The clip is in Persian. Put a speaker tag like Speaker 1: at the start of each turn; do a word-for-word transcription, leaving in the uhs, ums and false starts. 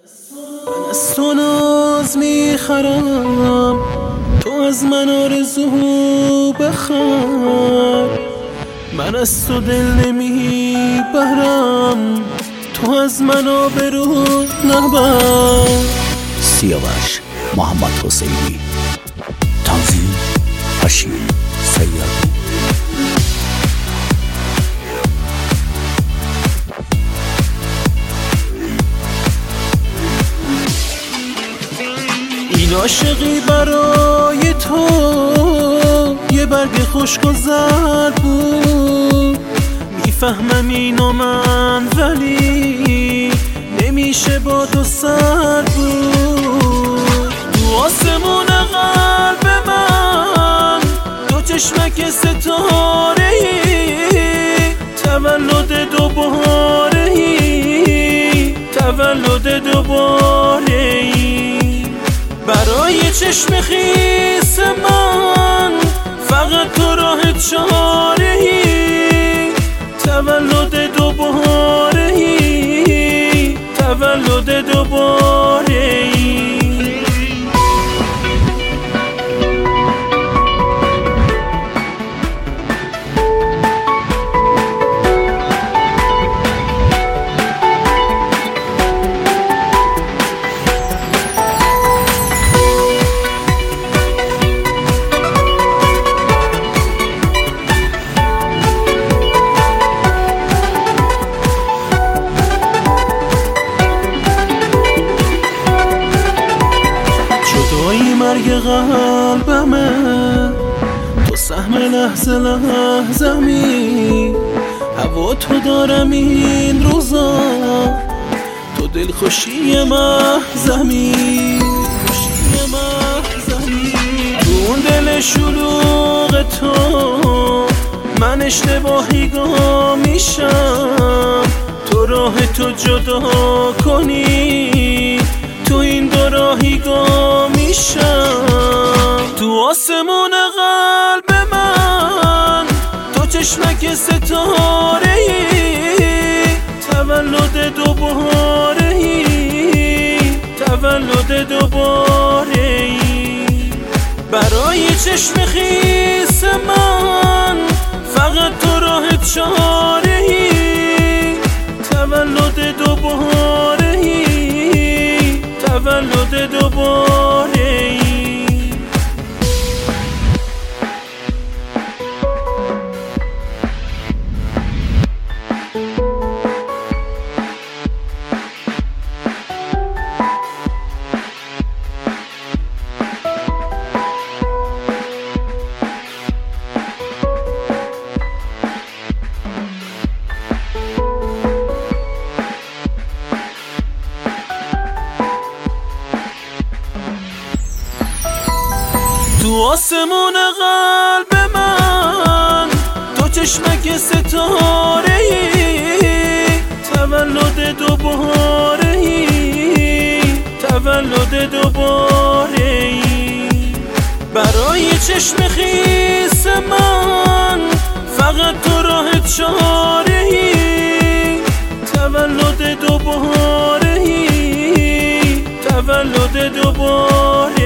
Speaker 1: من از تو ناز میخرم، تو از من آرزو بخر. من از تو دل نمیبرم، تو از من آبرو نبر.
Speaker 2: سیاوش محمد حسینی، تنظیم هشیم سیدی.
Speaker 1: این عاشقی برای تو یه برگ خشک و زرد بود. میفهمم اینو من، ولی نمیشه با تو سر بود. تو آسمون قلب من دو چشمک ستاره ای، تولد دوباره ای، تولد دوباره ای. برای چشم خیس من فقط تو راه چاره ای، تولد دوباره ای، تولد دوباره ای. جدایی مرگ قلبمه، تو سهم لحظه لحظمی. هوا تو دارم این روزا، تو دلخوشی محضمی. تو اون دل شلوغ تو من اشتباهی گم میشم. تو راه تو جدا کنی، تو این دو راهی گم میشم. تو آسمون قلب من تو چشمک ستاره ای، تولد دوباره ای، تولد دوباره ای. برای چشم خیس من فقط تو راه چاره ای، تولد دوباره ای، تولد دوباره ای. تو آسمون قلب من تو چشمک ستاره ای، تولد دوباره ای، تولد دوباره ای. برای چشم خیس من فقط تو راه چاره ای، تولد دوباره ای، تولد دوباره